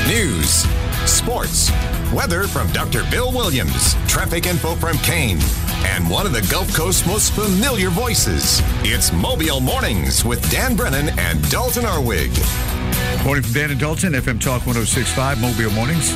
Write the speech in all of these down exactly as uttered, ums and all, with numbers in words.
News, sports, weather from Doctor Bill Williams, traffic info from Kane, and one of the Gulf Coast's most familiar voices. It's Mobile Mornings with Dan Brennan and Dalton Arwig. Morning from Dan and Dalton, F M Talk one oh six point five, Mobile Mornings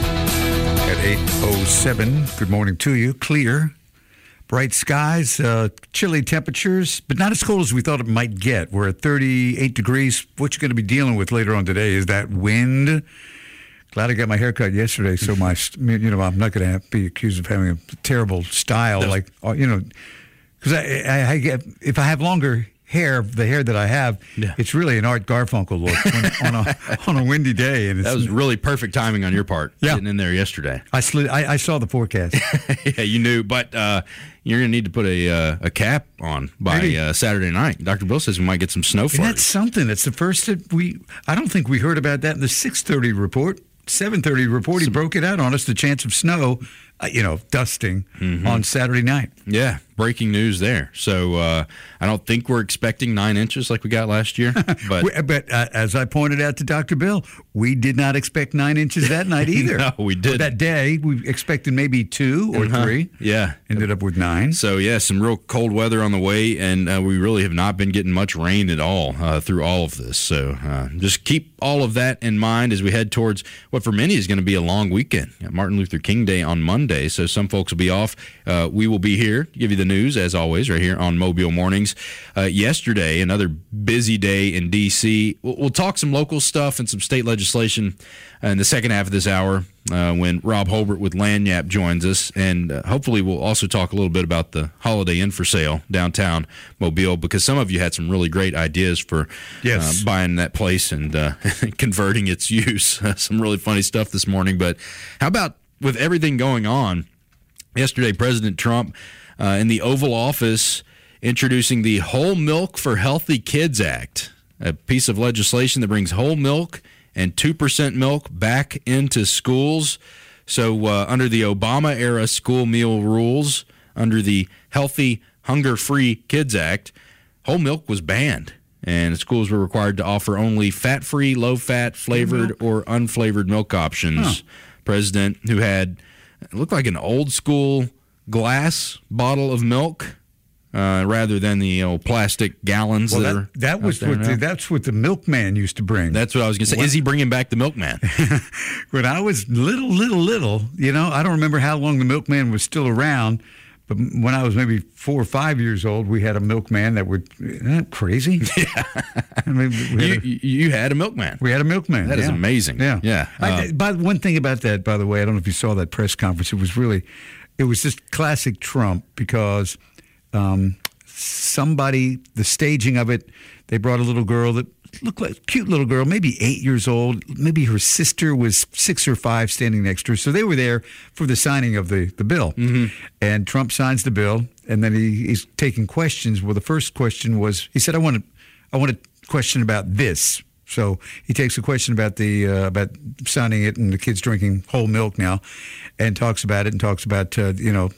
at eight oh seven. Good morning to you. Clear, bright skies, uh, chilly temperatures, but not as cold as we thought it might get. We're at thirty-eight degrees. What you're going to be dealing with later on today is that wind. Glad I got my hair cut yesterday, so my, you know, I'm not going to be accused of having a terrible style, like, you know, because I, I, I get, if I have longer hair, the hair that I have, yeah. It's really an Art Garfunkel look when, on, a, on a windy day. And it's, that was really perfect timing on your part, yeah. Getting in there yesterday. I slid, I, I saw the forecast. Yeah, you knew, but uh, you're going to need to put a uh, a cap on by uh, Saturday night. Doctor Bill says we might get some snow for it. That's something. It's the first that we, I don't think we heard about that in the six thirty report. seven thirty report, he broke it out on us, the chance of snow, uh, you know, dusting mm-hmm. on Saturday night. Yeah, breaking news there. So uh, I don't think we're expecting nine inches like we got last year. But, we, but uh, as I pointed out to Doctor Bill, we did not expect nine inches that night either. No, we didn't. That day, we expected maybe two or uh-huh. three. Yeah. Ended up with nine. So, yeah, some real cold weather on the way, and uh, we really have not been getting much rain at all uh, through all of this. So uh, just keep all of that in mind as we head towards what for many is going to be a long weekend. Martin Luther King Day on Monday, so some folks will be off. Uh, we will be here to give you the news, as always, right here on Mobile Mornings. Uh, yesterday, another busy day in D C We'll, we'll talk some local stuff and some state legislation in the second half of this hour uh, when Rob Holbert with Lagniappe joins us. And uh, hopefully we'll also talk a little bit about the Holiday Inn for sale downtown Mobile, because some of you had some really great ideas for yes. uh, buying that place and uh, converting its use. Some really funny stuff this morning. But how about with everything going on, yesterday President Trump uh, in the Oval Office introducing the Whole Milk for Healthy Kids Act, a piece of legislation that brings whole milk and two percent milk back into schools. So uh, under the Obama-era school meal rules, under the Healthy, Hunger-Free Kids Act, whole milk was banned, and schools were required to offer only fat-free, low-fat, flavored, or unflavored milk options. Huh. President, who had, it looked like an old-school glass bottle of milk, Uh, rather than the you know, plastic gallons well, that, that are that was what the, that's what the milkman used to bring. That's what I was going to say. What? Is he bringing back the milkman? When I was little, little, little, you know, I don't remember how long the milkman was still around, but when I was maybe four or five years old, we had a milkman that would, isn't that crazy? Yeah. I mean, we you, had a, you had a milkman. We had a milkman. That yeah. is amazing. Yeah. Yeah. Uh, I, by, one thing about that, by the way, I don't know if you saw that press conference. It was really, it was just classic Trump because um, somebody, the staging of it, they brought a little girl that looked like a cute little girl, maybe eight years old. Maybe her sister was six or five standing next to her. So they were there for the signing of the, the bill. Mm-hmm. And Trump signs the bill, and then he, he's taking questions. Well, the first question was, he said, I want to, I want a question about this. So he takes a question about the uh, about signing it and the kids drinking whole milk now, and talks about it and talks about, uh, you know,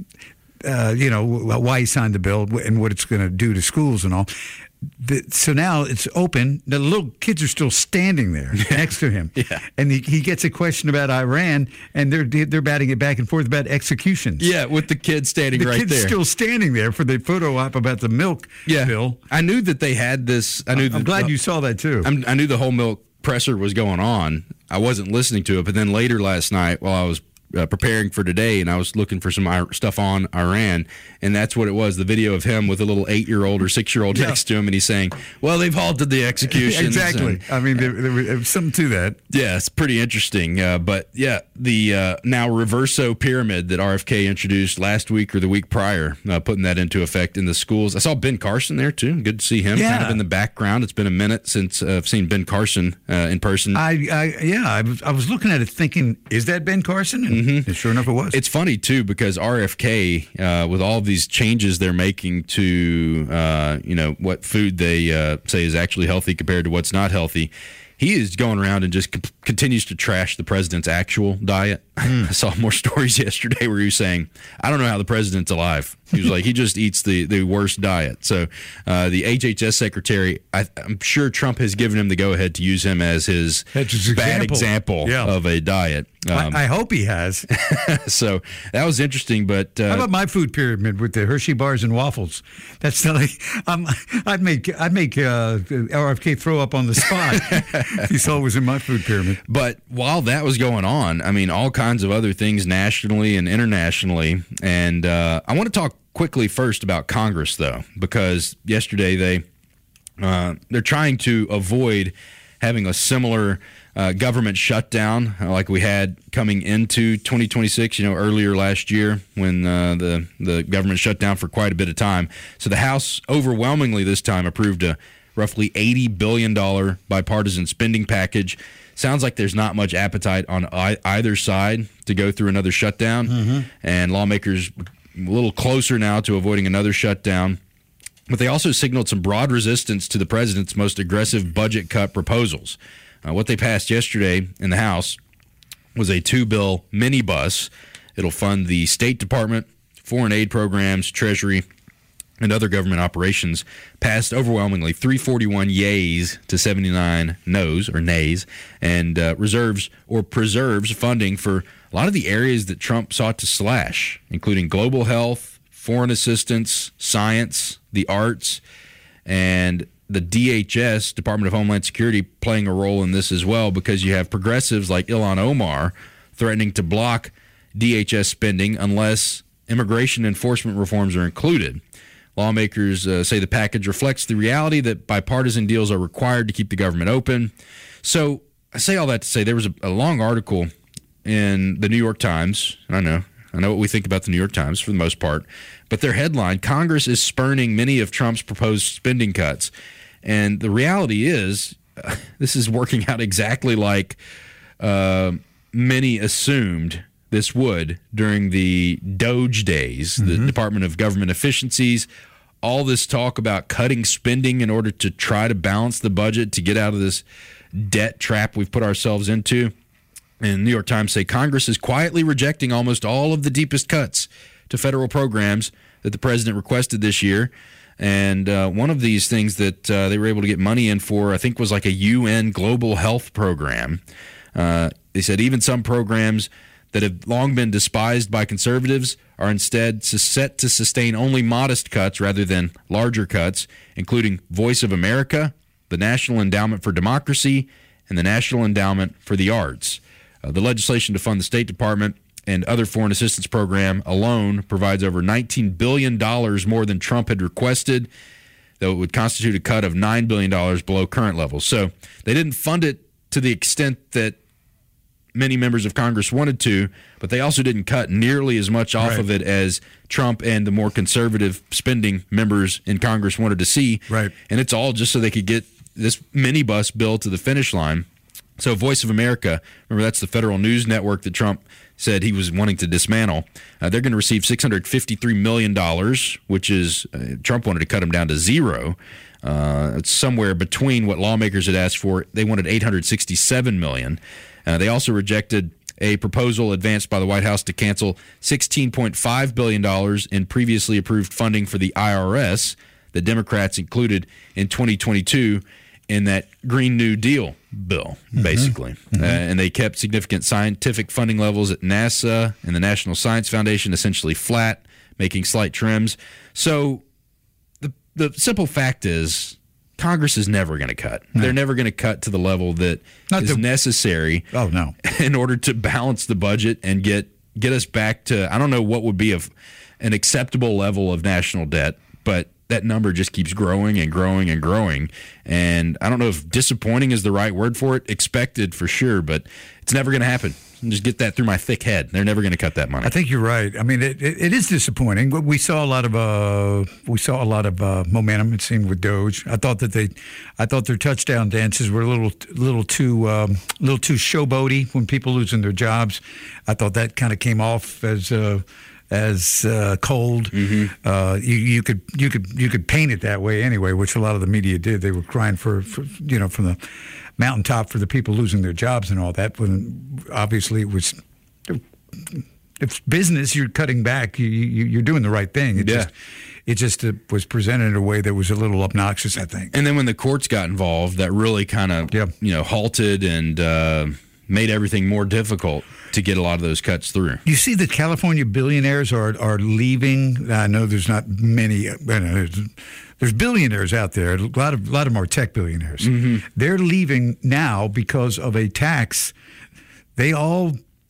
Uh, you know, why he signed the bill and what it's going to do to schools and all. The, so now it's open. The little kids are still standing there next to him. Yeah. And he, he gets a question about Iran, and they're they're batting it back and forth about executions. Yeah, with the kids standing the right kids there. The kids still standing there for the photo op about the milk yeah. bill. I knew that they had this. I knew. I'm that, glad uh, you saw that, too. I'm, I knew the whole milk presser was going on. I wasn't listening to it, but then later last night while I was Uh, preparing for today, and I was looking for some I- stuff on Iran, and that's what it was, the video of him with a little eight-year-old or six-year-old yeah. next to him, and he's saying, well, they've halted the executions. Exactly. And, I mean, there, there was something to that. Yeah, it's pretty interesting. Uh, but, yeah, the uh, now reverso pyramid that R F K introduced last week or the week prior, uh, putting that into effect in the schools. I saw Ben Carson there, too. Good to see him yeah. kind of in the background. It's been a minute since uh, I've seen Ben Carson uh, in person. I, I Yeah, I was, I was looking at it thinking, is that Ben Carson? And mm-hmm. sure enough, it was. It's funny, too, because R F K, uh, with all of these changes they're making to, uh, you know, what food they uh, say is actually healthy compared to what's not healthy, he is going around and just c- continues to trash the president's actual diet. Mm. I saw more stories yesterday where he was saying, I don't know how the president's alive. He was like, he just eats the, the worst diet. So uh, the H H S secretary, I, I'm sure Trump has given him the go-ahead to use him as his bad example, example yeah. of a diet. Um, I, I hope he has. So that was interesting. But uh, how about my food pyramid with the Hershey bars and waffles? That's not like um, I'd make I'd make uh, R F K throw up on the spot. He saw it was in my food pyramid. But while that was going on, I mean, all kinds of other things nationally and internationally. And uh, I want to talk quickly first about Congress, though, because yesterday they uh, they're trying to avoid having a similar uh, government shutdown uh, like we had coming into twenty twenty-six. You know, earlier last year when uh, the the government shut down for quite a bit of time. So the House overwhelmingly this time approved a roughly eighty billion dollars bipartisan spending package. Sounds like there's not much appetite on I- either side to go through another shutdown, mm-hmm. and lawmakers a little closer now to avoiding another shutdown. But they also signaled some broad resistance to the president's most aggressive budget cut proposals. Uh, what they passed yesterday in the House was a two-bill minibus. It'll fund the State Department, foreign aid programs, Treasury, and other government operations. Passed overwhelmingly three forty-one yays to seventy-nine noes or nays, and uh, reserves or preserves funding for a lot of the areas that Trump sought to slash, including global health, foreign assistance, science, the arts, and the D H S, Department of Homeland Security, playing a role in this as well, because you have progressives like Ilhan Omar threatening to block D H S spending unless immigration enforcement reforms are included. Lawmakers uh, say the package reflects the reality that bipartisan deals are required to keep the government open. So I say all that to say there was a, a long article in the New York Times. I know. I know what we think about the New York Times for the most part. But their headline, Congress is spurning many of Trump's proposed spending cuts. And the reality is, uh, this is working out exactly like uh, many assumed this would during the Doge days, mm-hmm. the Department of Government Efficiencies. All this talk about cutting spending in order to try to balance the budget to get out of this debt trap we've put ourselves into. And the New York Times say Congress is quietly rejecting almost all of the deepest cuts to federal programs that the president requested this year. And uh, one of these things that uh, they were able to get money in for, I think, was like a U N global health program. Uh, they said even some programs that have long been despised by conservatives are instead set to sustain only modest cuts rather than larger cuts, including Voice of America, the National Endowment for Democracy, and the National Endowment for the Arts. Uh, the legislation to fund the State Department and other foreign assistance program alone provides over nineteen billion dollars more than Trump had requested, though it would constitute a cut of nine billion dollars below current levels. So they didn't fund it to the extent that many members of Congress wanted to, but they also didn't cut nearly as much off right. of it as Trump and the more conservative spending members in Congress wanted to see. Right. And it's all just so they could get this minibus bill to the finish line. So Voice of America, remember that's the federal news network that Trump said he was wanting to dismantle. Uh, they're going to receive six hundred fifty-three million dollars, which is, uh, Trump wanted to cut them down to zero. Uh, it's somewhere between what lawmakers had asked for. They wanted eight hundred sixty-seven million dollars. Uh, they also rejected a proposal advanced by the White House to cancel sixteen point five billion dollars in previously approved funding for the I R S that Democrats included in twenty twenty-two in that Green New Deal bill, basically. Mm-hmm. Uh, and they kept significant scientific funding levels at NASA and the National Science Foundation essentially flat, making slight trims. So the the simple fact is Congress is never going to cut. No. They're never going to cut to the level that Not is the, necessary oh, no. in order to balance the budget and get, get us back to, I don't know what would be a, an acceptable level of national debt, but that number just keeps growing and growing and growing. And I don't know if disappointing is the right word for it. Expected for sure, but it's never going to happen. Just get that through my thick head. They're never going to cut that money. I think you're right. I mean, it, it, it is disappointing. We saw a lot of uh, we saw a lot of uh, momentum. It seemed with Doge. I thought that they, I thought their touchdown dances were a little little too um, little too showboaty when people losing their jobs. I thought that kind of came off as. Uh, as uh, cold. Mm-hmm. Uh, you, you could you could you could paint it that way anyway, which a lot of the media did. They were crying for, for you know from the mountaintop for the people losing their jobs and all that. When obviously it was, if business, you're cutting back, you, you, you're doing the right thing. It yeah. just, it just uh, was presented in a way that was a little obnoxious, I think. And then when the courts got involved, that really kind of yep. you know halted and uh, made everything more difficult to get a lot of those cuts through. You see that California billionaires are are leaving. I know there's not many. I know, there's, there's billionaires out there. A lot of a lot of them are tech billionaires. Mm-hmm. They're leaving now because of a tax. They all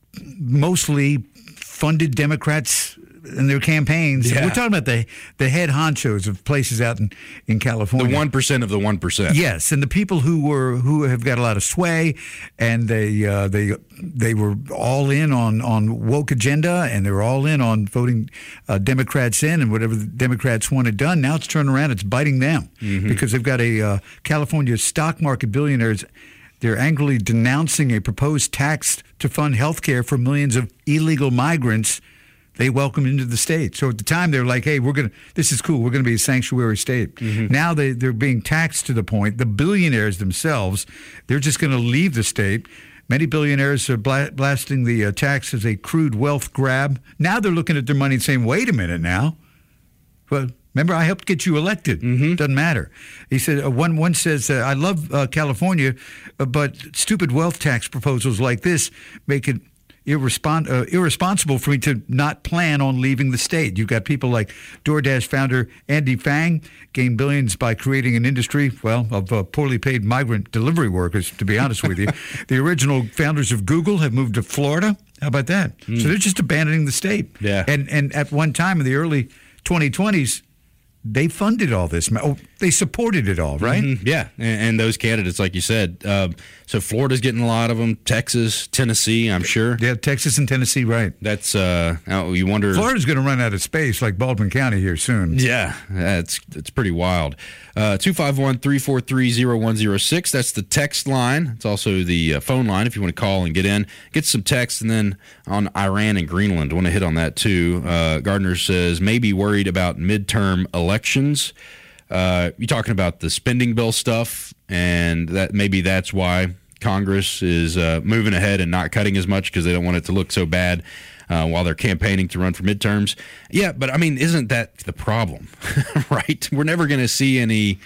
mostly funded Democrats in their campaigns. Yeah. We're talking about the the head honchos of places out in, in California. The one percent of the one percent. Yes, and the people who were who have got a lot of sway, and they uh, they they were all in on, on woke agenda, and they were all in on voting uh, Democrats in, and whatever the Democrats wanted done. Now it's turning around; it's biting them mm-hmm. because they've got a uh, California stock market billionaires. They're angrily denouncing a proposed tax to fund health care for millions of illegal migrants they welcomed into the state. So at the time, they're like, hey, we're going to, this is cool. We're going to be a sanctuary state. Mm-hmm. Now they, they're being taxed to the point, the billionaires themselves, they're just going to leave the state. Many billionaires are bla- blasting the uh, tax as a crude wealth grab. Now they're looking at their money and saying, wait a minute now. Well, remember, I helped get you elected. Mm-hmm. Doesn't matter. He said, uh, one, one says, uh, I love uh, California, uh, but stupid wealth tax proposals like this make it Irrespon- uh, irresponsible for me to not plan on leaving the state. You've got people like DoorDash founder Andy Fang gained billions by creating an industry, well, of uh, poorly paid migrant delivery workers, to be honest with you. The original founders of Google have moved to Florida. How about that? Mm. So they're just abandoning the state. Yeah. And, and at one time in the early twenty twenties, they funded all this. Oh, they supported it all, right? Mm-hmm. Yeah, and, and those candidates, like you said. Uh, so Florida's getting a lot of them. Texas, Tennessee, I'm sure. Yeah, Texas and Tennessee, right. That's, uh, you wonder. Florida's going to run out of space like Baldwin County here soon. Yeah, that's it's pretty wild. Uh, two five one, three four three, zero one zero six. That's the text line. It's also the uh, phone line if you want to call and get in. Get some text. And then on Iran and Greenland, I want to hit on that too. Uh, Gardner says, maybe worried about midterm elections. Uh, you're talking about the spending bill stuff, and that maybe that's why Congress is uh, moving ahead and not cutting as much because they don't want it to look so bad uh, while they're campaigning to run for midterms. Yeah, but I mean, isn't that the problem, right? We're never going to see any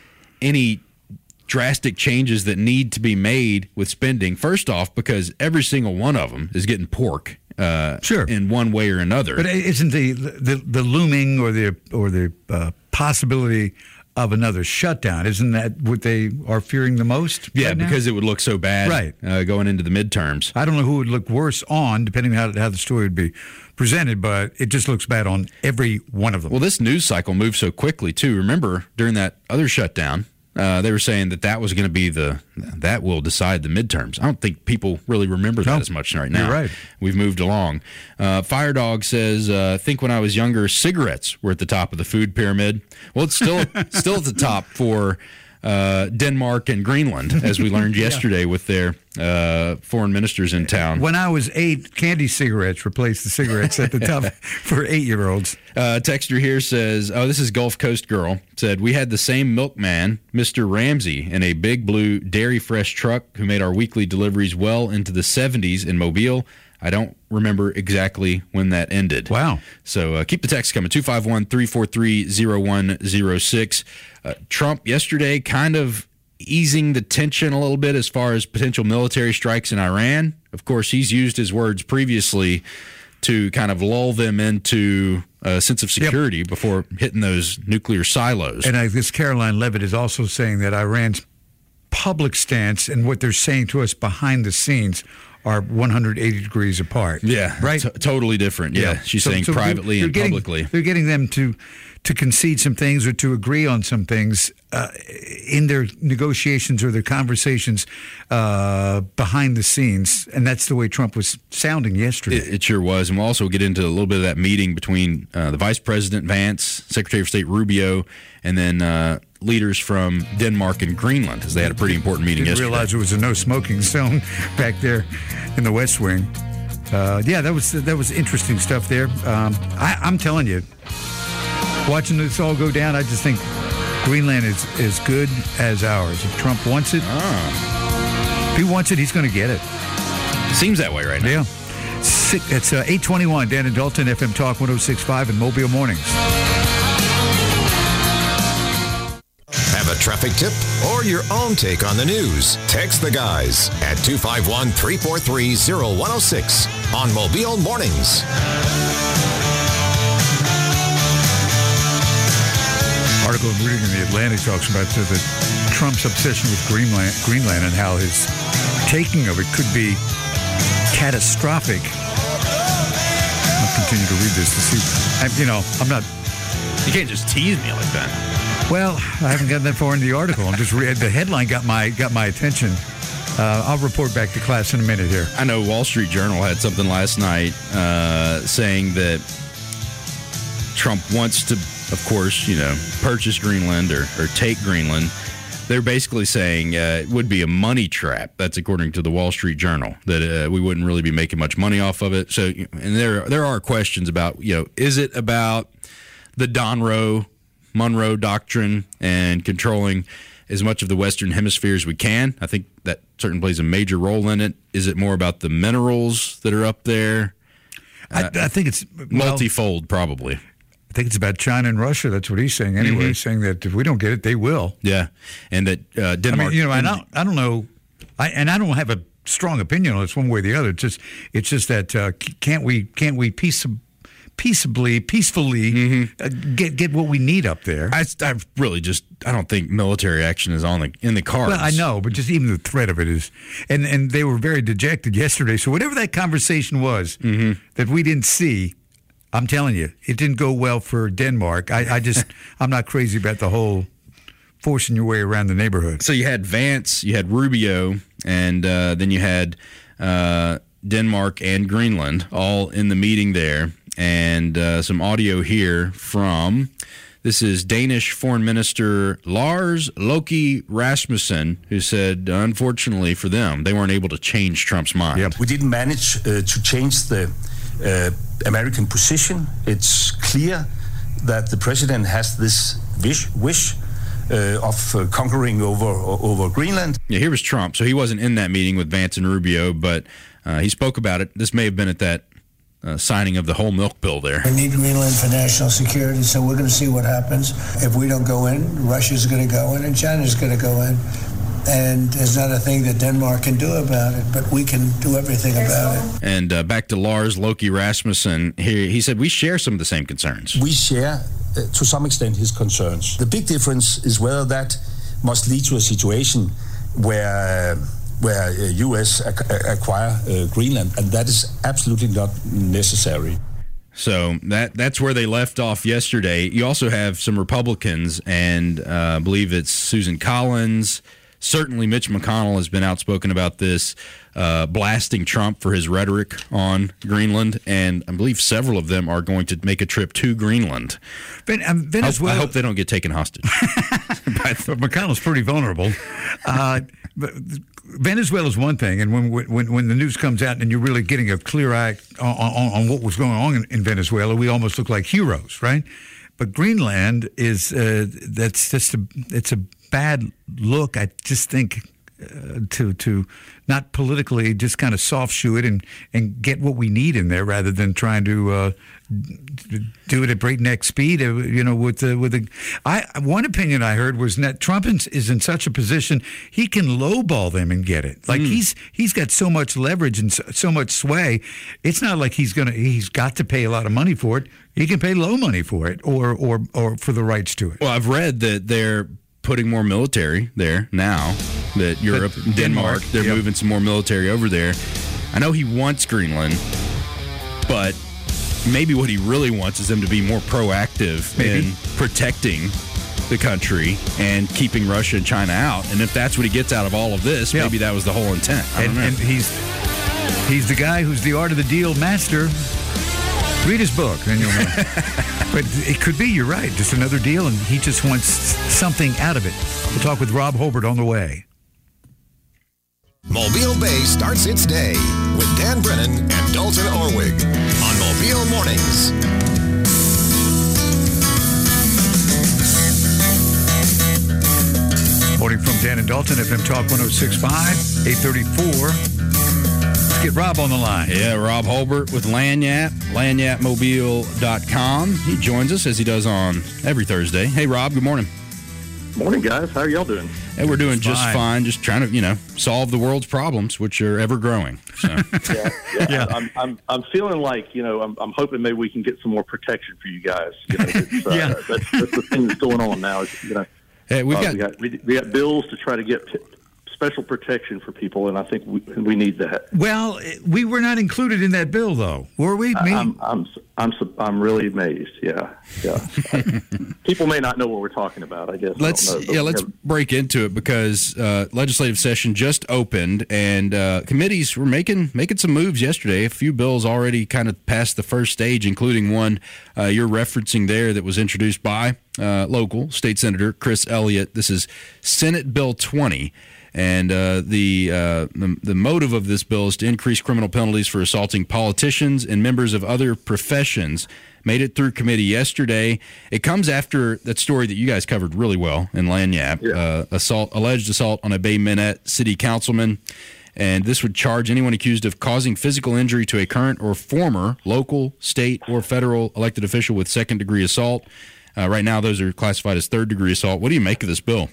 any drastic changes that need to be made with spending. First off, because every single one of them is getting pork. Uh, sure. In one way or another. But isn't the the, the looming or the or the uh, possibility of another shutdown, isn't that what they are fearing the most? Yeah, right because now? it would look so bad right. uh, going into the midterms. I don't know who would look worse on, depending on how, how the story would be presented, but it just looks bad on every one of them. Well, this news cycle moves so quickly, too. Remember, during that other shutdown, Uh, they were saying that that was going to be the that will decide the midterms. I don't think people really remember that no, as much right now. You're right. We've moved along. Uh, Fire Dog says, uh, "I think when I was younger, cigarettes were at the top of the food pyramid. Well, it's still still at the top for uh, Denmark and Greenland, as we learned yesterday yeah. with their uh, foreign ministers in town. When I was eight, candy cigarettes replaced the cigarettes at the top for eight-year-olds. Uh, texter here says, oh, this is Gulf Coast Girl, said, we had the same milkman, Mister Ramsey, in a big blue Dairy Fresh truck who made our weekly deliveries well into the seventies in Mobile. I don't remember exactly when that ended. Wow. So uh, keep the text coming, two five one, three four three, zero one zero six. Uh, Trump yesterday kind of easing the tension a little bit as far as potential military strikes in Iran. Of course, he's used his words previously to kind of lull them into a sense of security yep. before hitting those nuclear silos. And I guess Caroline Levitt is also saying that Iran's public stance and what they're saying to us behind the scenes are one hundred eighty degrees apart. Yeah, right. T- totally different. Yeah, yeah. She's so, saying so privately they're, they're and getting, publicly. They're getting them to to concede some things or to agree on some things uh, in their negotiations or their conversations uh, behind the scenes, and that's the way Trump was sounding yesterday. It, it sure was, and we'll also get into a little bit of that meeting between uh, the Vice President Vance, Secretary of State Rubio, and then uh, leaders from Denmark and Greenland, as they had a pretty important meeting Didn't yesterday. Realize there was a no smoking zone back there in the West Wing. Uh, yeah, that was that was interesting stuff there. Um, I, I'm telling you, watching this all go down, I just think Greenland is as good as ours. If Trump wants it, Ah. If he wants it, he's going to get it. Seems that way right now. Yeah. Six, it's uh, eight twenty-one, Dan and Dalton, F M Talk one oh six point five and Mobile Mornings. Have a traffic tip or your own take on the news? Text the guys at two five one, three four three, oh one oh six on Mobile Mornings. Article I'm reading in the Atlantic talks about the, the Trump's obsession with Greenland, Greenland and how his taking of it could be catastrophic. I'll continue to read this to see. I, you know, I'm not. You can't just tease me like that. Well, I haven't gotten that far in the article. I'm just read the headline got my got my attention. Uh, I'll report back to class in a minute here. I know Wall Street Journal had something last night uh, saying that Trump wants to, of course, you know, purchase Greenland or, or take Greenland. They're basically saying uh, it would be a money trap. That's according to the Wall Street Journal, that uh, we wouldn't really be making much money off of it. So, and there there are questions about, you know, is it about the Donroe, Monroe Doctrine and controlling as much of the Western Hemisphere as we can? I think that certainly plays a major role in it. Is it more about the minerals that are up there? Uh, I, I think it's well, multifold, probably. I think it's about China and Russia. That's what he's saying anyway, mm-hmm. saying that if we don't get it, they will. Yeah, and that uh, Denmark. I mean, you know, I don't, I don't know, I, and I don't have a strong opinion on this one way or the other. It's just, it's just that uh, can't we, can't we peace, peaceably, peacefully mm-hmm. uh, get get what we need up there? I, I really just, I don't think military action is on the in the cards. Well, I know, but just even the threat of it is, and and they were very dejected yesterday. So whatever that conversation was mm-hmm. that we didn't see. I'm telling you, it didn't go well for Denmark. I, I just, I'm not crazy about the whole forcing your way around the neighborhood. So you had Vance, you had Rubio, and uh, then you had uh, Denmark and Greenland all in the meeting there. And uh, some audio here from, this is Danish Foreign Minister Lars Løkke Rasmussen, who said, unfortunately for them, they weren't able to change Trump's mind. Yep. We didn't manage uh, to change the Uh, American position. It's clear that the president has this wish, wish uh, of uh, conquering over over Greenland. Yeah, here was Trump. So he wasn't in that meeting with Vance and Rubio, but uh, he spoke about it. This may have been at that uh, signing of the whole milk bill there. We need Greenland for national security, so we're going to see what happens. If we don't go in, Russia's going to go in and China's going to go in. And there's not a thing that Denmark can do about it, but we can do everything about it. And uh, back to Lars Løkke Rasmussen, he, he said we share some of the same concerns. We share, uh, to some extent, his concerns. The big difference is whether that must lead to a situation where uh, where uh, U S ac- acquire uh, Greenland, and that is absolutely not necessary. So that that's where they left off yesterday. You also have some Republicans, and uh, I believe it's Susan Collins. Certainly Mitch McConnell has been outspoken about this, uh, blasting Trump for his rhetoric on Greenland, and I believe several of them are going to make a trip to Greenland. Ben, um, Venezuela, I hope they don't get taken hostage. But McConnell's pretty vulnerable. Uh, but Venezuela's one thing, and when when when the news comes out and you're really getting a clear eye on, on, on what was going on in, in Venezuela, we almost look like heroes, right? But Greenland is uh, that's just a it's a bad look. I just think uh, to to not politically just kind of soft shoe it and, and get what we need in there rather than trying to uh, do it at breakneck speed. Uh, you know, with the with the I one opinion I heard was that Trump is in such a position he can lowball them and get it. Like mm. he's he's got so much leverage and so, so much sway. It's not like he's gonna he's got to pay a lot of money for it. He can pay low money for it or or or for the rights to it. Well, I've read that they're putting more military there now, that Europe, but Denmark, Denmark, they're yep. moving some more military over there. I know he wants Greenland, but maybe what he really wants is them to be more proactive maybe. in protecting the country and keeping Russia and China out. And if that's what he gets out of all of this, yep. maybe that was the whole intent. I and, don't know. and he's he's the guy who's the art of the deal master. Read his book, then you'll know. But it could be, you're right, just another deal, and he just wants something out of it. We'll talk with Rob Hobart on the way. Mobile Bay starts its day with Dan Brennan and Dalton Orwig on Mobile Mornings. Morning from Dan and Dalton, F M Talk one oh six point five, eight thirty-four. Let's get Rob on the line. Yeah, Rob Holbert with Lanyap, lanyap mobile dot com. He joins us as he does on every Thursday. Hey, Rob, good morning. Morning, guys. How are y'all doing? Hey, we're doing just Fine. fine. Just trying to, you know, solve the world's problems, which are ever growing. So. Yeah, yeah. Yeah. I'm, I'm, I'm feeling like, you know, I'm, I'm hoping maybe we can get some more protection for you guys. You know, it's, uh, Yeah. that's, that's the thing that's going on now. Is, you know, Hey, we've uh, got, we got we, we got bills to try to get p- special protection for people, and I think we we need that. Well, we were not included in that bill, though, were we? Me? I'm I'm I'm I'm really amazed. Yeah, yeah. People may not know what we're talking about. I guess. Let's I don't know, but yeah, we let's have- break into it because uh, legislative session just opened and uh, committees were making making some moves yesterday. A few bills already kind of passed the first stage, including one uh, you're referencing there that was introduced by uh, local state senator Chris Elliott. This is Senate Bill twenty. And uh, the, uh, the the motive of this bill is to increase criminal penalties for assaulting politicians and members of other professions. Made it through committee yesterday. It comes after that story that you guys covered really well in Lanyap, Yeah. uh, assault, alleged assault on a Bay Minette city councilman. And this would charge anyone accused of causing physical injury to a current or former local, state, or federal elected official with second-degree assault. Uh, right now, those are classified as third-degree assault. What do you make of this bill?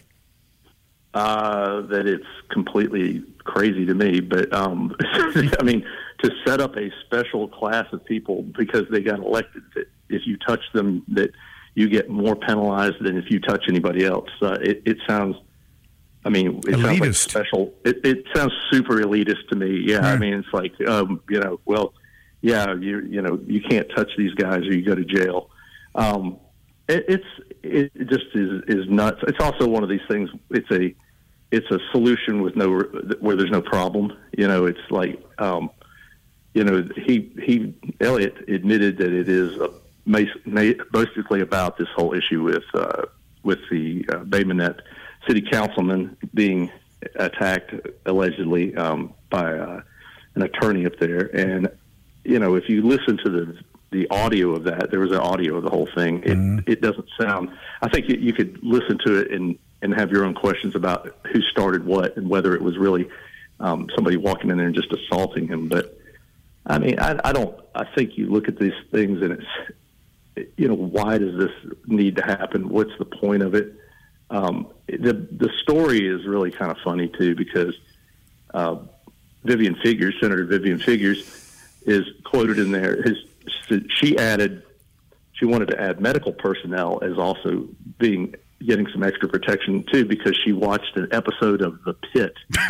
Uh, that it's completely crazy to me, but um, I mean, to set up a special class of people because they got elected, that if you touch them, that you get more penalized than if you touch anybody else. Uh, it, it sounds, I mean, it sounds like Elitist. special. It, it sounds super elitist to me. Yeah, I Yeah. mean, it's like, um, you know, well, yeah, you you know, you can't touch these guys or you go to jail. Um, it, it's it just is is nuts. It's also one of these things. It's a it's a solution with no where there's no problem. You know, it's like um, you know he he Elliott admitted that it is a, basically about this whole issue with uh, with the uh, Bay Minette city councilman being attacked allegedly um, by uh, an attorney up there. And you know, if you listen to the the audio of that, there was an audio of the whole thing. It mm-hmm. it doesn't sound. I think you, you could listen to it and. and have your own questions about who started what and whether it was really um, somebody walking in there and just assaulting him. But, I mean, I, I don't – I think you look at these things and it's, you know, why does this need to happen? What's the point of it? Um, the the story is really kind of funny, too, because uh, Vivian Figures, Senator Vivian Figures, is quoted in there. His, she added – she wanted to add medical personnel as also being – getting some extra protection too, because she watched an episode of The Pit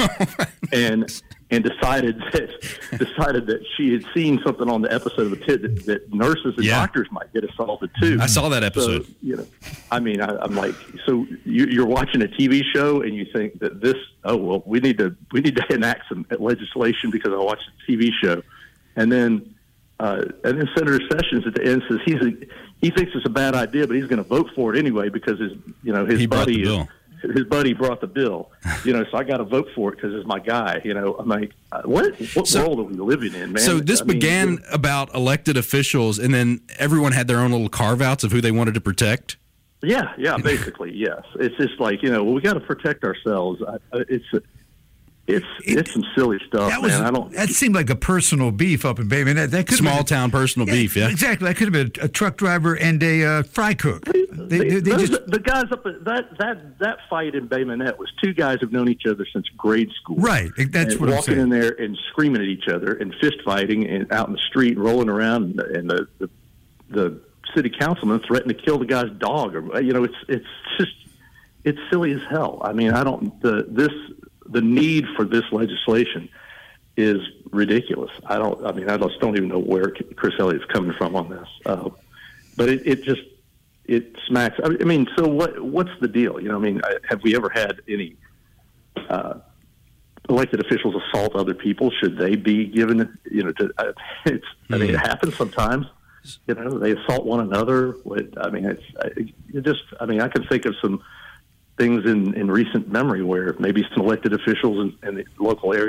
and and decided that decided that she had seen something on the episode of The Pit that, that nurses and Yeah. doctors might get assaulted too. I saw that episode. So, you know, I mean, I, I'm like, so you, you're watching a T V show and you think that this, oh well, we need to we need to enact some legislation because I watched a T V show, and then. Uh, and then Senator Sessions at the end says he's a, he thinks it's a bad idea, but he's going to vote for it anyway because his you know his He brought buddy the bill. Is, his buddy brought the bill. You know, so I got to vote for it because it's my guy. You know, I'm like, uh, what what So- world are we living in, man? So this I mean, began about elected officials, and then everyone had their own little carve-outs of who they wanted to protect? Yeah, yeah, basically, yes. It's just like, you know, well, we got to protect ourselves. I, I- it's it's It- it's some silly stuff, That was man. I don't. that seemed like a personal beef up in Bay Minette. That could have Small been, town personal beef, yeah? Exactly. That could have been a truck driver and a uh, fry cook. They, they, they Those- just the guys up at that that that fight in Bay Minette was two guys who've known each other since grade school. right. That's and what I'm walking saying. in there and screaming at each other and fist fighting and out in the street and rolling around, and, and the, the the city councilman threatened to kill the guy's dog. Or you know, it's it's just it's silly as hell. I mean, I don't the this the need for this legislation is ridiculous. I don't. I mean, I just don't even know where Chris Elliott's coming from on this. Uh, but it, it just it smacks. I mean, so what? What's the deal? You know, I mean, have we ever had any uh, elected officials assault other people? Should they be given? You know, to, uh, it's. I mean, it happens sometimes. You know, they assault one another. I mean, it's it just. I mean, I can think of some things in, in recent memory where maybe some elected officials in, in the local area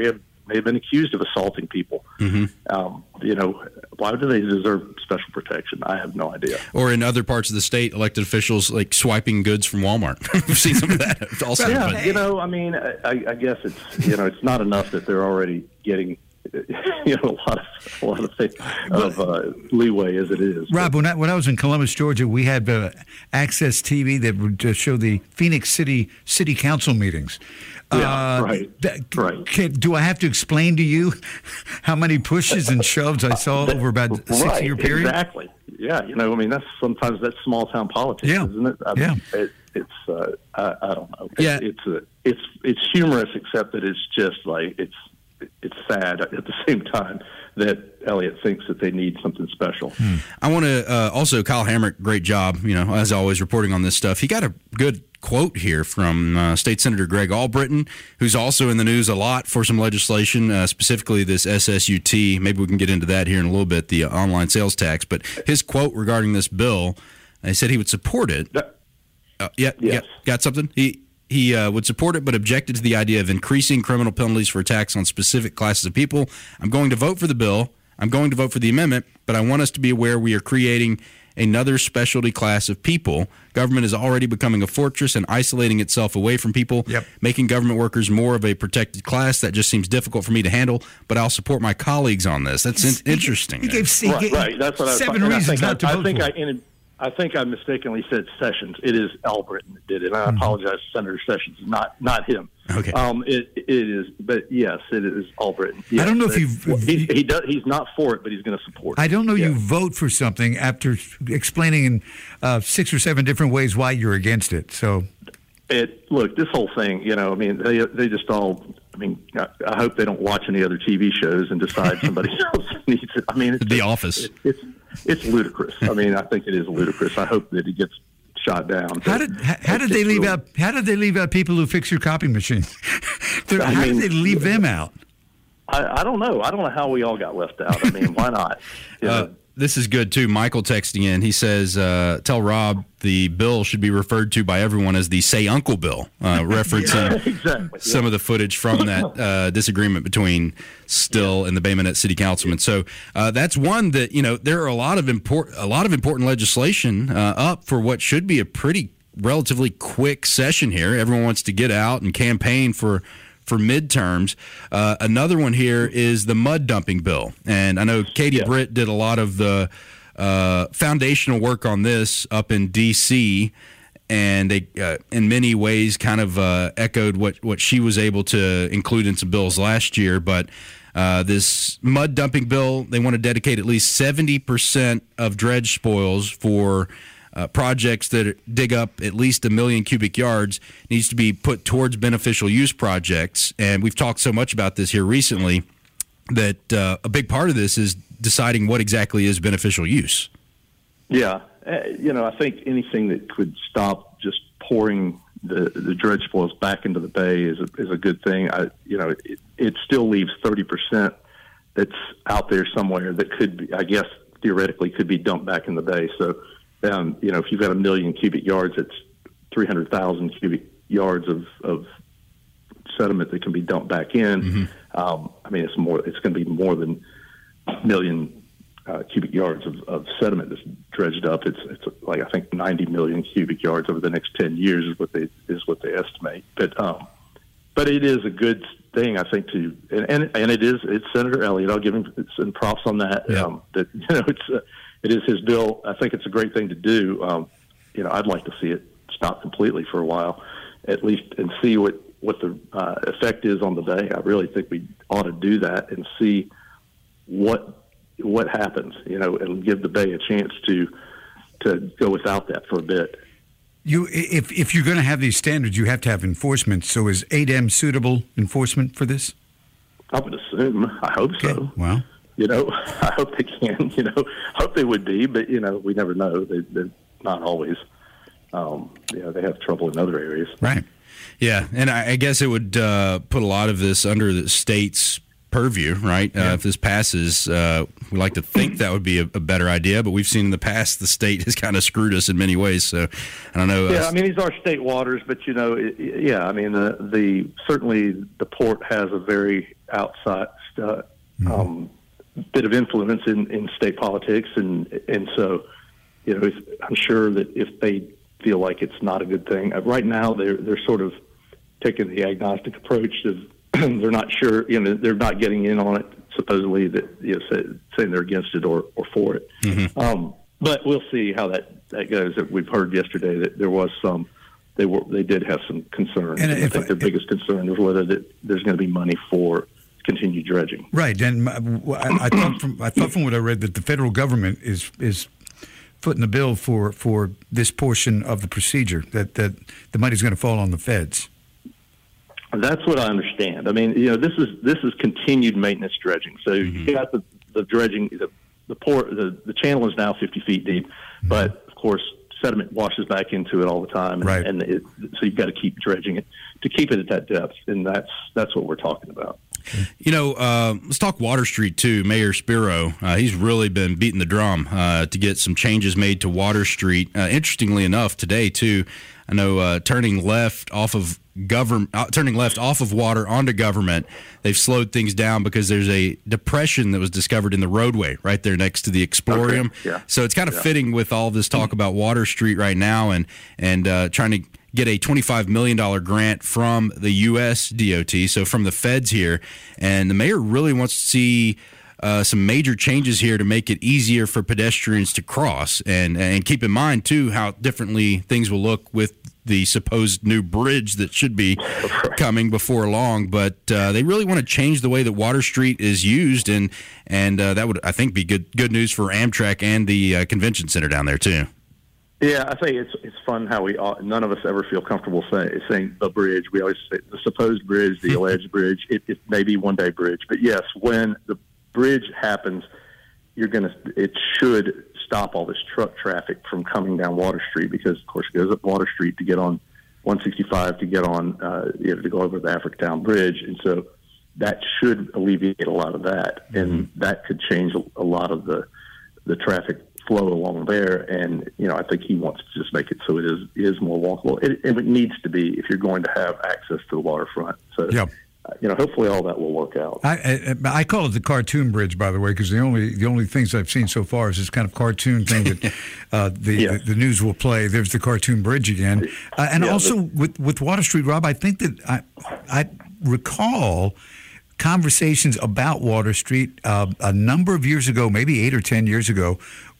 may have been accused of assaulting people. Mm-hmm. Um, you know, why do they deserve special protection? I have no idea. Or in other parts of the state, elected officials like swiping goods from Walmart. We've seen some of that also. Yeah, but. you know, I mean, I, I guess it's you know, it's not enough that they're already getting you know a lot of a lot of, things, of uh, leeway as it is. Rob, but, when I when I was in Columbus, Georgia, we had uh, Access T V that would uh, show the Phoenix City City Council meetings. Yeah, uh, right, that, right. Can, do I have to explain to you how many pushes and shoves I saw over about a six-year right, period? Exactly. Yeah, you know, I mean, that's sometimes that's small town politics, Yeah. isn't it? I Yeah. mean, it, it's uh, I, I don't know. Yeah. It, it's a, it's it's humorous, except that it's just like it's it's sad at the same time that Elliott thinks that they need something special. Hmm. I want to uh, also, Kyle Hamrick, great job, you know, as always, reporting on this stuff. He got a good quote here from uh, State Senator Greg Albritton, who's also in the news a lot for some legislation, uh, specifically this S S U T. Maybe we can get into that here in a little bit, the uh, online sales tax. But his quote regarding this bill, he said he would support it. Uh, yeah, yes. yeah, got something? He He uh, would support it, but objected to the idea of increasing criminal penalties for attacks on specific classes of people. I'm going to vote for the bill. I'm going to vote for the amendment, but I want us to be aware we are creating another specialty class of people. Government is already becoming a fortress and isolating itself away from people, yep. making government workers more of a protected class. That just seems difficult for me to handle, but I'll support my colleagues on this. That's in- interesting. He gave, he right, gave right. That's what I was seven and reasons I think not I, to I vote think for I, it. in, I think I mistakenly said Sessions. It is Albritton that did it. And I Mm-hmm. apologize to Senator Sessions, not not him. Okay. Um, it, it is, but yes, it is Albritton. Yes, I don't know if but you've- He, he does. He's not for it, but he's going to support it. I don't know Yeah. you vote for something after explaining in uh, six or seven different ways why you're against it. So, It look, this whole thing, you know, I mean, they they just all. I mean, I, I hope they don't watch any other T V shows and decide somebody else needs it. I mean, it's The just, Office. It, it's it's ludicrous. I mean, I think it is ludicrous. I hope that he gets shot down. how did how, how did they leave really, out how did they leave out people who fix your copy machines? They're- I how mean, did they leave them out? I, I don't know. I don't know how we all got left out. I mean, why not? You Uh, know, this is good, too. Michael texting in. He says, uh, tell Rob the bill should be referred to by everyone as the Say Uncle Bill, uh, referencing exactly. some yeah. of the footage from that uh, disagreement between Still and the Bay Minette City Councilman. So uh, that's one that, you know, there are a lot of important, a lot of important legislation uh, up for what should be a pretty relatively quick session here. Everyone wants to get out and campaign for for midterms. Uh, another one here is the mud dumping bill. And I know Katie Yeah. Britt did a lot of the uh, foundational work on this up in D C, and they, uh, in many ways, kind of uh, echoed what, what she was able to include in some bills last year. But uh, this mud dumping bill, they want to dedicate at least seventy percent of dredge spoils for Uh, projects that dig up at least a million cubic yards, needs to be put towards beneficial use projects. And we've talked so much about this here recently that uh, a big part of this is deciding what exactly is beneficial use. Yeah, uh, you know, I think anything that could stop just pouring the, the dredge spoils back into the bay is a, is a good thing. I, you know, it, it still leaves thirty percent that's out there somewhere that could be, I guess, theoretically could be dumped back in the bay. So, um, you know, if you've got a million cubic yards, it's three hundred thousand cubic yards of, of sediment that can be dumped back in. Mm-hmm. Um, I mean, it's more, it's going to be more than a million Uh, cubic yards of, of sediment that's dredged up. It's it's like I think ninety million cubic yards over the next ten years is what they is what they estimate. But um, but it is a good thing, I think, to and and, and it is it's Senator Elliott. I'll give him some props on that. Yeah. Um, that you know it's uh, it is his bill. I think it's a great thing to do. Um, you know, I'd like to see it stop completely for a while, at least, and see what what the uh, effect is on the bay. I really think we ought to do that and see what. what happens, you know, and give the bay a chance to to go without that for a bit. You, if if you're going to have these standards, you have to have enforcement. So is A D E M suitable enforcement for this? I would assume. I hope Okay. so. Well, You know, I hope they can. You know, I hope they would be, but you know, we never know. They, they're not always. Um, you know, they have trouble in other areas. right. Yeah, and I, I guess it would uh, put a lot of this under the state's purview, right? Yeah. Uh, if this passes, uh, we like to think that would be a, a better idea, but we've seen in the past the state has kind of screwed us in many ways. So I don't know. Yeah, uh, I mean, these are state waters, but, you know, it, yeah, I mean, the, the certainly the port has a very outside uh, mm-hmm. um, bit of influence in, in state politics. And, and so, you know, if, I'm sure that if they feel like it's not a good thing, uh, right now they're, they're sort of taking the agnostic approach of they're not sure, you know, they're not getting in on it, supposedly, that, you know, say, saying they're against it or, or for it. Mm-hmm. Um, but we'll see how that, that goes. We've heard yesterday that there was some, they were, they did have some concerns. And And I think I, their biggest concern is whether that there's going to be money for continued dredging. Right. And I, I thought from, I thought from what I read that the federal government is, is footing the bill for, for this portion of the procedure, that, that the money's going to fall on the feds. That's what I understand. I mean, you know, this is this is continued maintenance dredging. So mm-hmm. you got the, the dredging, the the port, the, the channel is now fifty feet deep, mm-hmm. but of course sediment washes back into it all the time, and, right. and it, so you've got to keep dredging it to keep it at that depth, and that's that's what we're talking about. You know, uh, let's talk Water Street, too. Mayor Spiro, uh, he's really been beating the drum uh, to get some changes made to Water Street. Uh, interestingly enough, today, too, I know uh, turning left off of government, uh, turning left off of Water onto Government, they've slowed things down because there's a depression that was discovered in the roadway right there next to the Explorium. Okay. Yeah. So it's kind of yeah. fitting with all this talk about Water Street right now and, and uh, trying to get a twenty-five million dollars grant from the U S D O T, so from the feds here. And the mayor really wants to see uh, some major changes here to make it easier for pedestrians to cross. And, and keep in mind, too, how differently things will look with the supposed new bridge that should be coming before long. But uh, they really want to change the way that Water Street is used, and and uh, that would, I think, be good good news for Amtrak and the uh, convention center down there, too. Yeah, I think it's it's fun how we all, none of us ever feel comfortable say, saying the bridge. We always say the supposed bridge, the alleged bridge. It, it may be one day bridge, but yes, when the bridge happens, you're gonna. It should stop all this truck traffic from coming down Water Street, because of course it goes up Water Street to get on one sixty-five to get on uh, you know, to go over the Africatown Bridge, and so that should alleviate a lot of that, mm-hmm. and that could change a, a lot of the the traffic flow along there. And you know, I think he wants to just make it so it is is more walkable. It, it needs to be if you're going to have access to the waterfront. So, yep. uh, you know, hopefully all that will work out. I, I, I call it the cartoon bridge, by the way, because the only the only things I've seen so far is this kind of cartoon thing that uh, the, yeah. the the news will play. There's the cartoon bridge again, uh, and yeah, also but, with with Water Street, Rob. I think that I I recall conversations about Water Street uh, a number of years ago, maybe eight or ten years ago.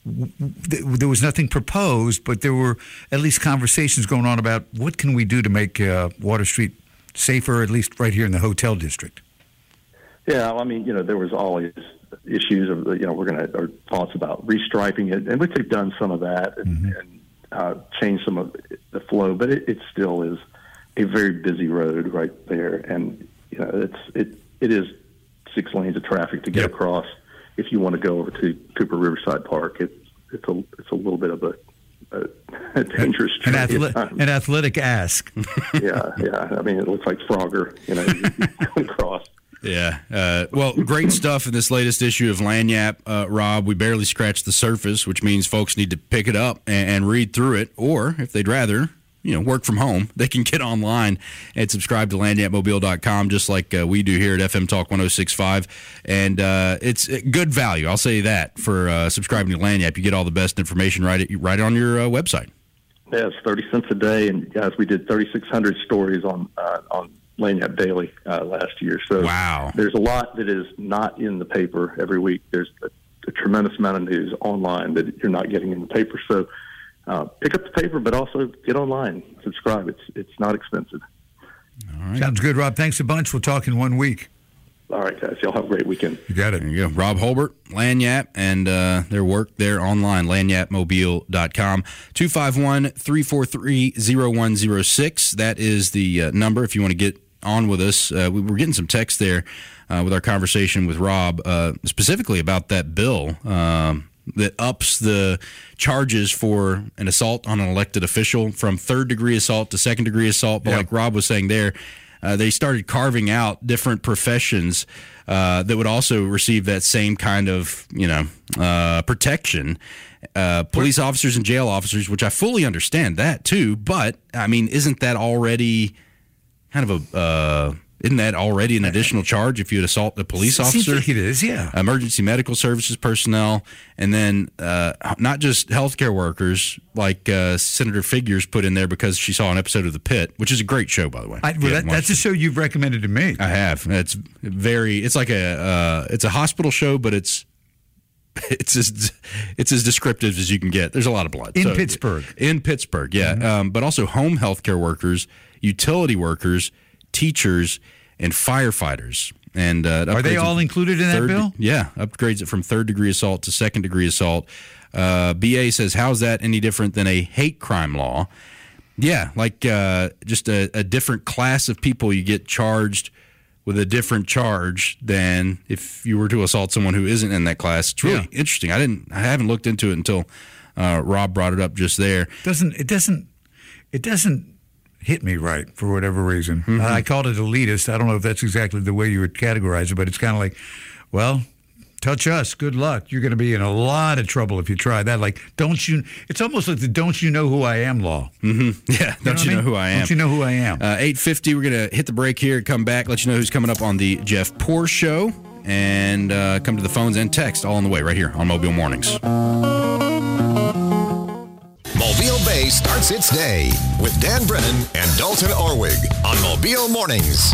There was nothing proposed, but there were at least conversations going on about what can we do to make uh, Water Street safer, at least right here in the hotel district. Yeah, I mean, you know, there was always issues of, you know, we're going to, or thoughts about restriping it, and which they've done some of that and, mm-hmm. and uh, changed some of the flow, but it, it still is a very busy road right there, and you know, it's it it is six lanes of traffic to get yep. across. If you want to go over to Cooper Riverside Park, it's it's a it's a little bit of a, a, a dangerous an, athle- an athletic ask. yeah, yeah. I mean, it looks like Frogger, you know, going across. Yeah. Uh, well, great stuff in this latest issue of Lagniappe, uh, Rob. We barely scratched the surface, which means folks need to pick it up and, and read through it, or if they'd rather, you know, work from home, they can get online and subscribe to lagniappe mobile dot com, just like uh, we do here at F M Talk one oh six point five. And uh, it's good value, I'll say that, for uh, subscribing to Lagniappe. You get all the best information right at, right on your uh, website. Yeah, it's thirty cents a day, and guys, we did thirty-six hundred stories on uh, on Lagniappe Daily uh, last year. So wow. There's a lot that is not in the paper every week. There's a, a tremendous amount of news online that you're not getting in the paper. So Uh, pick up the paper, but also get online. Subscribe. It's it's not expensive. All right. Sounds good, Rob. Thanks a bunch. We'll talk in one week. All right, guys. Y'all have a great weekend. You got it. There you go. Rob Holbert, Lagniappe, and uh, their work there online, lagniappe mobile dot com. two five one, three four three, zero one zero six. That is the uh, number if you want to get on with us. Uh, we were getting some text there uh, with our conversation with Rob, uh, specifically about that bill. Um, that ups the charges for an assault on an elected official from third-degree assault to second-degree assault. But yep. like Rob was saying there, uh, they started carving out different professions uh, that would also receive that same kind of, you know, uh, protection. Uh, police officers and jail officers, which I fully understand that too. But I mean, isn't that already kind of a uh, isn't that already an additional charge if you assault a police officer? Seems like it is, yeah. Emergency medical services personnel, and then uh, not just healthcare workers, like uh, Senator Figures put in there because she saw an episode of The Pit, which is a great show, by the way. I, well, that, that's a show you've recommended to me. I have. It's very. It's like a. Uh, it's a hospital show, but it's. It's as it's as descriptive as you can get. There's a lot of blood in so, Pittsburgh. In Pittsburgh, yeah, mm-hmm. um, but also home healthcare workers, utility workers, teachers, and firefighters. And uh, are they all included in third, that bill? Yeah, upgrades it from third degree assault to second degree assault. Uh, B A says, how's that any different than a hate crime law? Yeah, like uh, just a, a different class of people you get charged with a different charge than if you were to assault someone who isn't in that class. It's really yeah. interesting. I didn't. I haven't looked into it until uh, Rob brought it up just there. Doesn't it doesn't it doesn't hit me right for whatever reason. Mm-hmm. I called it elitist. I don't know if that's exactly the way you would categorize it, but it's kind of like, well, touch us, good luck. You're going to be in a lot of trouble if you try that. Like, don't you? It's almost like the "don't you know who I am" law. Mm-hmm. Yeah, you don't you know, know who I am? Don't you know who I am? Uh, eight fifty. We're going to hit the break here. Come back. Let you know who's coming up on the Jeff Poor Show, and uh, come to the phones and text all on the way right here on Mobile Mornings. Mobile Bay starts its day with Dan Brennan and Dalton Orwig on Mobile Mornings.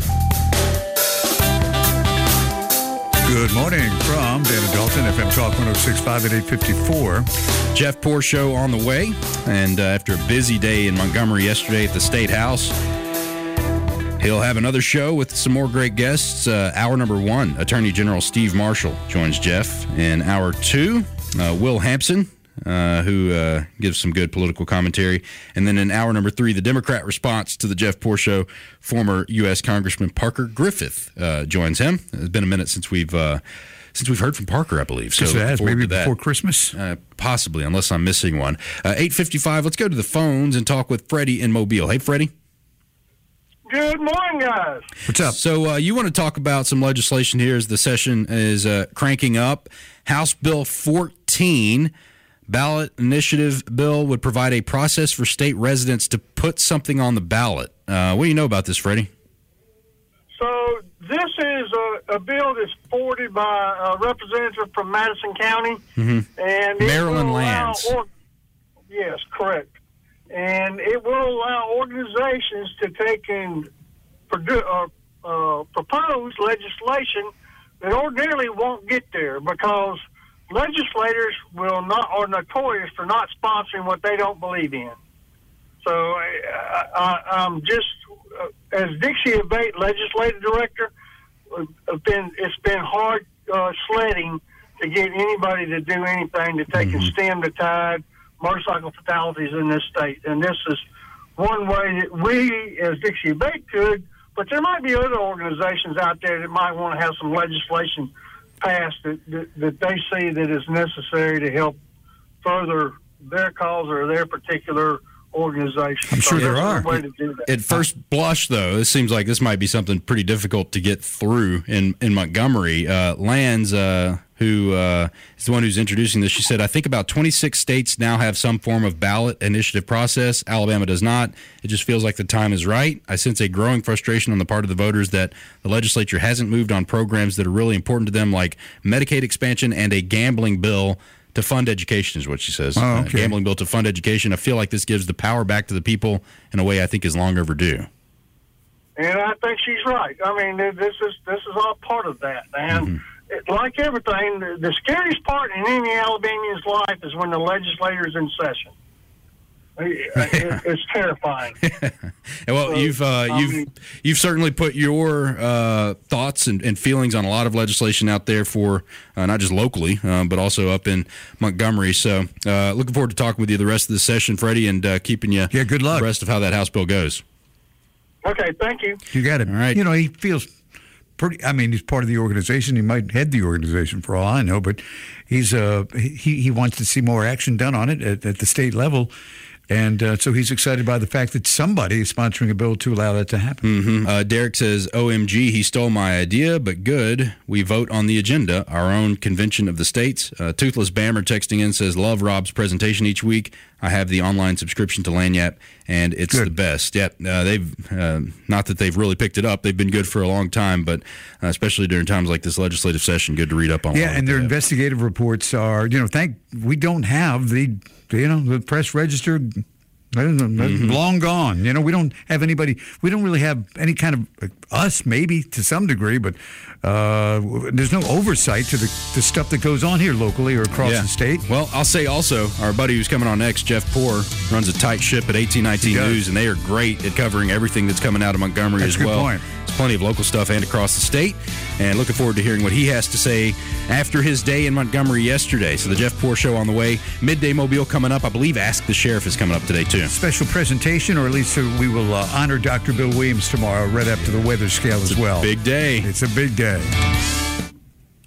Good morning from Dan and Dalton, F M Talk one oh six point five at eight fifty-four. Jeff Poor Show on the way. And uh, after a busy day in Montgomery yesterday at the State House, he'll have another show with some more great guests. Uh, hour number one, Attorney General Steve Marshall joins Jeff. In hour two, uh, Will Hampson, uh, who uh, gives some good political commentary. And then in hour number three, the Democrat response to the Jeff Poor Show, former U S Congressman Parker Griffith uh, joins him. It's been a minute since we've uh, since we've heard from Parker, I believe. So yes, maybe before Christmas? Uh, possibly, unless I'm missing one. Uh, eight fifty-five, let's go to the phones and talk with Freddie in Mobile. Hey, Freddie. Good morning, guys. What's up? So uh, you want to talk about some legislation here as the session is uh, cranking up. House Bill fourteen, ballot initiative bill, would provide a process for state residents to put something on the ballot. Uh, what do you know about this, Freddie? So this is a, a bill that's forwarded by a representative from Madison County. Mm-hmm. and Maryland Lands. Or, yes, correct. And it will allow organizations to take and produ- uh, uh, propose legislation that ordinarily won't get there because legislators will not are notorious for not sponsoring what they don't believe in. So I, I, I'm just, uh, as Dixie Abate legislative director, uh, been, it's been hard uh, sledding to get anybody to do anything to take mm-hmm. and stem the tide motorcycle fatalities in this state. And this is one way that we, as Dixie Abate, could, but there might be other organizations out there that might want to have some legislation passed that, that, that they see that is necessary to help further their cause or their particular organization. I'm sure so there are. Way to do that. At first blush, though, it seems like this might be something pretty difficult to get through in, in Montgomery. Uh, Lands, uh, who uh, is the one who's introducing this, she said, I think about twenty-six states now have some form of ballot initiative process. Alabama does not. It just feels like the time is right. I sense a growing frustration on the part of the voters that the legislature hasn't moved on programs that are really important to them, like Medicaid expansion and a gambling bill to fund education, is what she says. Oh, okay. uh, gambling bill to fund education. I feel like this gives the power back to the people in a way I think is long overdue. And I think she's right. I mean, this is this is all part of that. And mm-hmm. it, like everything, the, the scariest part in any Alabamian's life is when the legislator's in session. It, it, it's terrifying. Well, so, you've uh, I you've mean, you've certainly put your uh, thoughts and, and feelings on a lot of legislation out there for uh, not just locally, um, but also up in Montgomery. So, uh, looking forward to talking with you the rest of the session, Freddie, and uh, keeping you yeah, good luck. The rest of how that House bill goes. Okay, thank you. You got it. All right. You know, he feels pretty. I mean, he's part of the organization. He might head the organization for all I know, but he's uh he he wants to see more action done on it at, at the state level. And uh, so he's excited by the fact that somebody is sponsoring a bill to allow that to happen. Mm-hmm. Uh, Derek says, O M G, he stole my idea, but good. We vote on the agenda, our own convention of the states. Uh, Toothless Bammer texting in says, love Rob's presentation each week. I have the online subscription to Lagniappe, and it's good. The best. Yeah, uh, they've uh, not that they've really picked it up. They've been good for a long time, but uh, especially during times like this legislative session, good to read up on. Yeah, and their investigative reports are, you know, thank we don't have the, you know, the press register. Mm-hmm. Long gone. You know, we don't have anybody, we don't really have any kind of, us maybe to some degree, but uh, there's no oversight to the, the stuff that goes on here locally or across yeah. the state. Well, I'll say also, our buddy who's coming on next, Jeff Poor, runs a tight ship at eighteen nineteen News, and they are great at covering everything that's coming out of Montgomery that's as a good well. Point. There's plenty of local stuff and across the state, and looking forward to hearing what he has to say after his day in Montgomery yesterday. So the Jeff Poor Show on the way. Midday Mobile coming up. I believe Ask the Sheriff is coming up today, too. Special presentation, or at least we will uh, honor Doctor Bill Williams tomorrow right after the weather scale it's as well. Big day. It's a big day.